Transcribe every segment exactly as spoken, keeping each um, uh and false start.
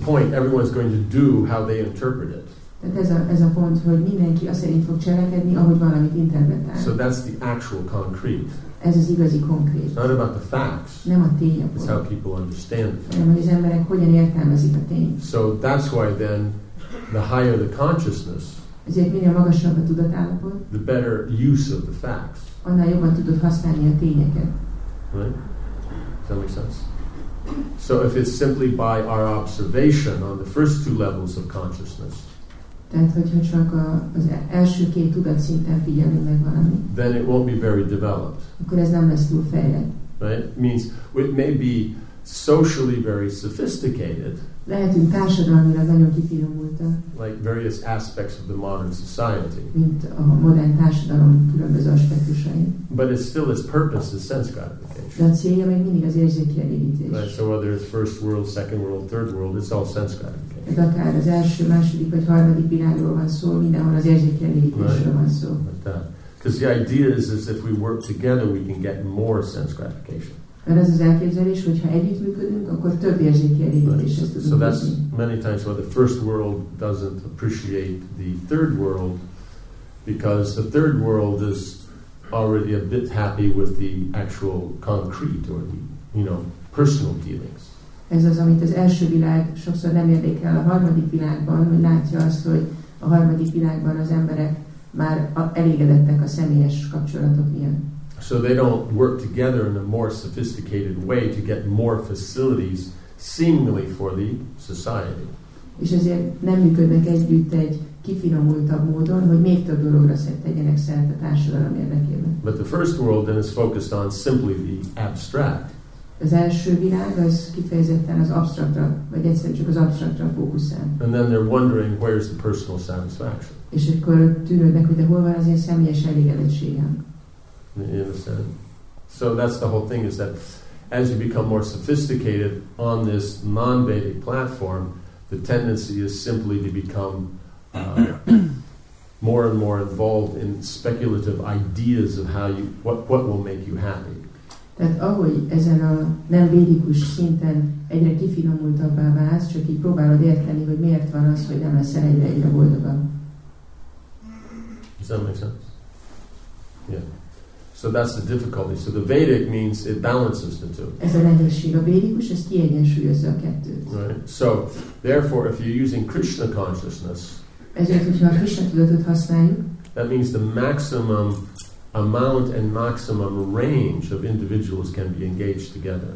the point. Everyone's going to do how they interpret it. Tehát ez a, ez a pont, hogy mindenki azt szerint fog cselekedni, ahogy valamit interpretál. So that's the actual concrete. Ez az igazi konkrét. It's not about the facts. Nem a It's tények. how people understand it. Hanem, hogy az emberek hogyan értelmezik a tényt. So that's why then, the higher the consciousness, Ezért minél magasabb a tudatállapot, the better use of the facts. annál jobban tudod használni a tényeket. Right? Does that make sense? So if it's simply by our observation on the first two levels of consciousness, Tehát, hogyha csak a, az első két tudatszinten figyelünk meg valamit, then it won't be very developed. akkor ez nem lesz túl fejlett. Right? It means it may be socially very sophisticated, Lehetünk társadalmilag nagyon kifinomultak, like various aspects of the modern society, mint a modern társadalom különböző aspektusai. but it still its purpose is sense De gratification. a célja még mindig az érzékkielégítés. Right? So whether it's first world, second world, third world, it's all sense gratification. Tehát akár az első, második vagy harmadik világról van szó, mindenhol az érzékkielégítésről van szó. Like that. Because the idea is, is if we work together, we can get more sense gratification. Mert az az elképzelés, hogy ha együttműködünk, akkor több érzékkielégítést Right. So, tudunk so that's kapni. many times why the first world doesn't appreciate the third world, because the third world is already a bit happy with the actual concrete or the, you know, personal dealings. Ez az, amit az első világ sokszor nem érdekel a harmadik világban, hogy látja azt, hogy a harmadik világban az emberek már elégedettek a személyes kapcsolatok miatt. So they don't work together in a more sophisticated way to get more facilities seemingly for the society. És ezért nem működnek együtt egy kifinomultabb módon, hogy még több dologra tegyenek szert a társadalom érdekében. But the first world then is focused on simply the abstract. Az első világ az kifejezetten az absztraktra, vagy egyszerűen csak az absztraktra fókuszál. And then they're wondering where's the personal satisfaction. És akkor tűnődnek, hogy de hol van az én személyes elégedettségem. You understand? So that's the whole thing, is that as you become more sophisticated on this non-Vedic platform, the tendency is simply to become uh, more and more involved in speculative ideas of how you, what, what will make you happy. Tehát ahogy ezen a nem védikus szinten egyre kifinomultabbá válsz, csak így próbálod érteni, hogy miért van az, hogy nem leszel egyre egyre boldogabb. Does that make sense? Yeah. So that's the difficulty. So the Vedic means it balances the two. Ez a nehézség. A védikus, ez kiegyensúlyozza a kettőt. Right? So, therefore, if you're using Krishna consciousness, Ezért, hogyha a Krishna tudatot használjuk, that means the maximum amount and maximum range of individuals can be engaged together.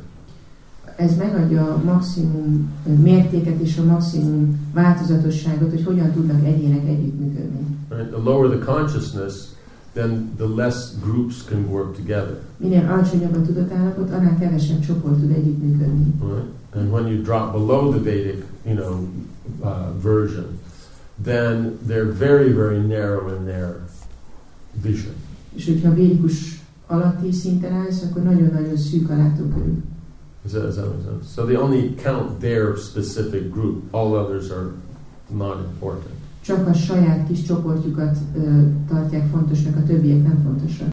ez megadja a maximum mértéket és a maximum változatosságot, hogy hogyan tudnak egyének együttműködni. Right? The lower the consciousness, then the less groups can work together. Minél alacsonyabb a tudatállapot, annál kevesebb csoport tud együttműködni. Right? And when you drop below the Vedic, you know, uh, version, then they're very, very narrow in their vision. És hogyha a védikus alatti szinten állsz, akkor nagyon-nagyon szűk a látókörük. Does that, does that make sense? So they only count their specific group. All others are not important. Csak a saját kis csoportjukat ö, tartják fontosnak, a többiek nem fontosak.